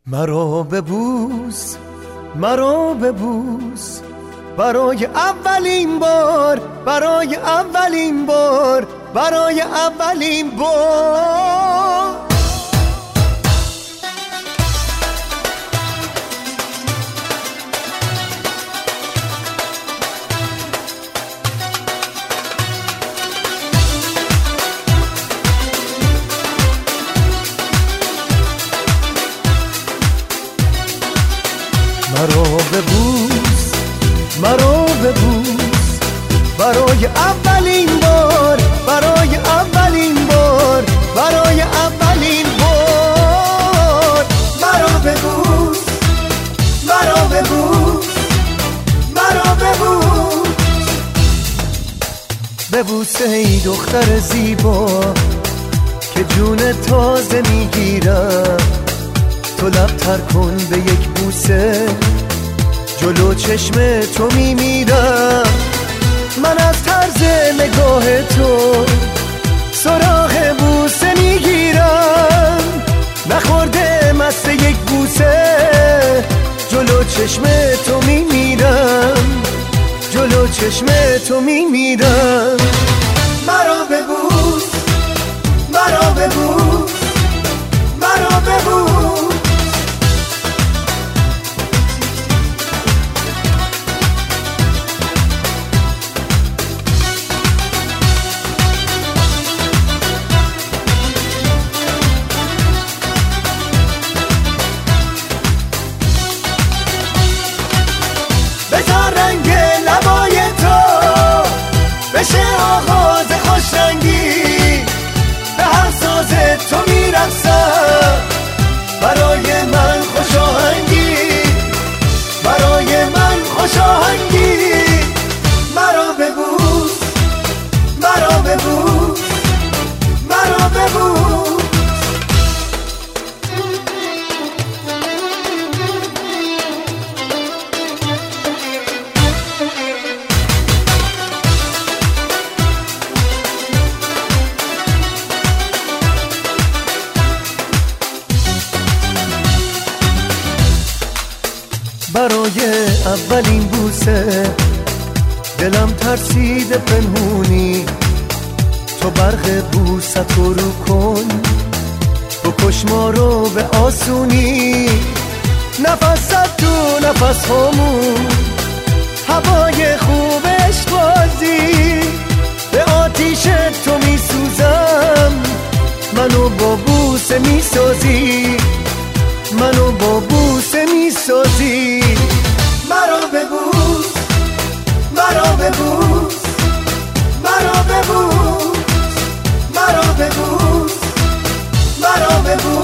مرا ببوس، مرا ببوس، برای اولین بار، برای اولین بار، برای اولین بار. مرا ببوس، مرا ببوس، برای اولین بار، برای اولین بار، برای اولین بار. مرا ببوس، مرا ببوس، مرا ببوس. ببوس ای دختر زیبا که جون تازه میگیرم، تو لب تر کن به یک بوسه، جلو چشم تو میمیرم. من از طرز نگاه تو سراغ بوسه میگیرم، نخورده مست یک بوسه، جلو چشم تو میمیرم، جلو چشم تو میمیرم. مرا ببوس، مرا ببوس، مرا ببوس. بذار رنگ لبای تو بشه آغاز خوش رنگی، به هر ساز تو میرقصم، برای من خوش آهنگی، برای من خوش آهنگی. مرا ببوس، مرا ببوس، مرا ببوس. برای اولین بوسه دلم ترسیده پنهونی، تو برق بوست رو رو کن، بکش ما رو به آسونی. نفست تو نفس همون، هوای خوبش بازی، به آتیش تو میسوزم، منو با بوسه میسازی، منو با بوسه میسازی. مرا ببوس، مرا ببوس، مرا ببوس، مرا ببوس، مرا ببوس.